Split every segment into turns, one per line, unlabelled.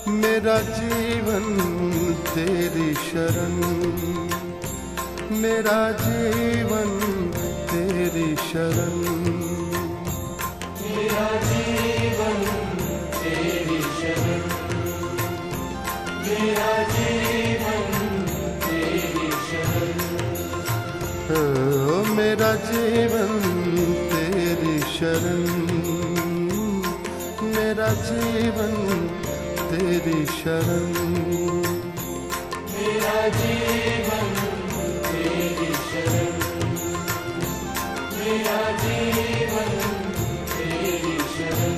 मेरा जीवन तेरी शरण, मेरा जीवन तेरी शरण,
मेरा जीवन तेरी शरण, मेरा जीवन तेरी शरण,
मेरा जीवन तेरी शरण, मेरा जीवन तेरी शरण,
मेरा जीवन तेरी शरण, मेरा जीवन तेरी शरण।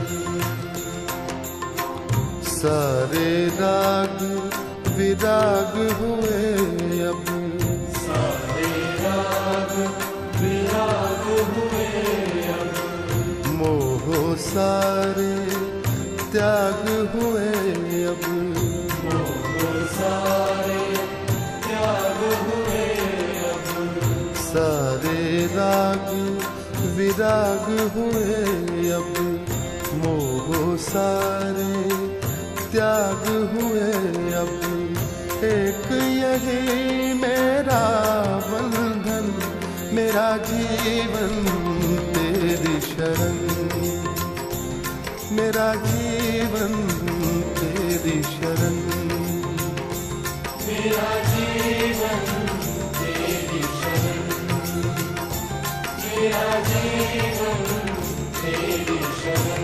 सारे राग विराग हुए अब,
सारे राग विराग हुए अब,
मोह सारे त्याग हुए अब,
मोह सारे त्याग हुए अब,
सारे राग विराग हुए अब, मोह सारे त्याग हुए अब, एक यही मेरा बंधन, मेरा जीवन तेरी शरण, मेरा जीवन तेरी शरण,
मेरा जीवन तेरी शरण, मेरा जीवन तेरी शरण।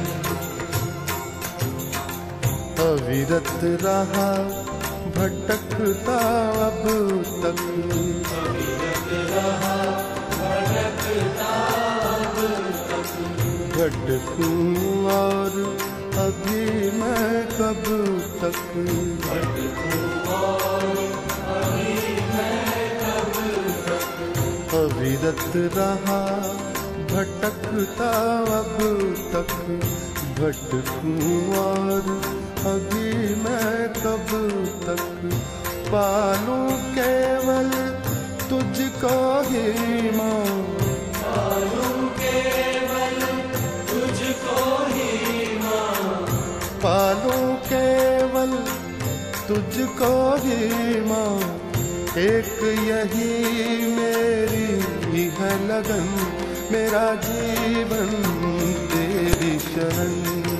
अविरत रहा भटकता अब तक,
अविरत रहा भटकता अब तक,
भटकूं और अभी मैं कब तक,
भटकूं और अभी मैं कब तक,
अविरत रहा भटकता अब तक, भटकूं और अभी मैं कब तक, पालूं केवल तुझको ही माँ,
पालूं केवल तुझको ही माँ,
पालूं केवल तुझको ही माँ, एक यही मेरी है लगन, मेरा जीवन तेरी शरण,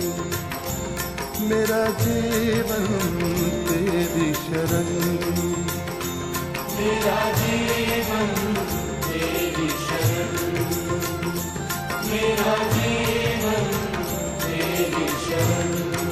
मेरा जीवन तेरी शरण,
मेरा जीवन तेरी शरण, मेरा जीवन तेरी शरण।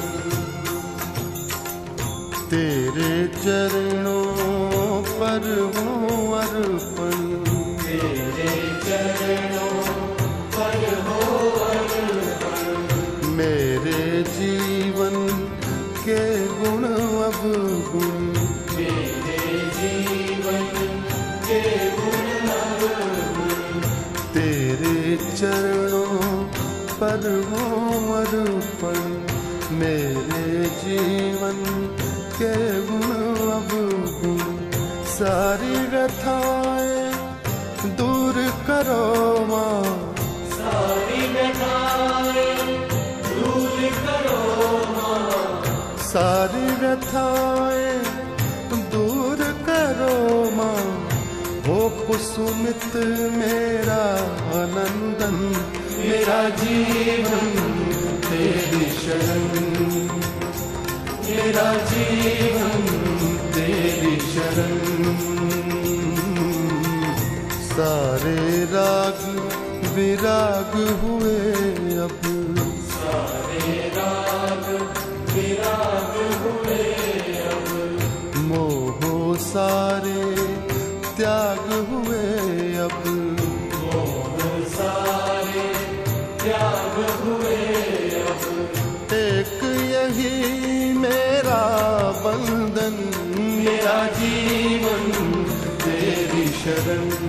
तेरे चरणों पर हूँ अर्पण,
तेरे चरणों पर हो अर्पण,
मेरे जीवन के गुण अवगुण,
मेरे जीवन के गुण अवगुण,
तेरे चरणों पर हूँ अर्पण, मेरे जीवन के गुण अवगुण, सारी व्यथाएं दूर करो माँ,
सारी व्यथाएं दूर करो माँ,
सारी व्यथाएं दूर करो माँ, हो कुसुमित मेरा आनंदन, मेरा जीवन तेरी शरण, मेरा जीवन तेरी शरण, सारे राग विराग हुए अब,
सारे राग विराग हुए अब,
मोह सारे त्याग हुए अब,
मोह सारे त्याग हुए अब,
एक यही मेरा बंधन, मेरा जीवन तेरी शरण,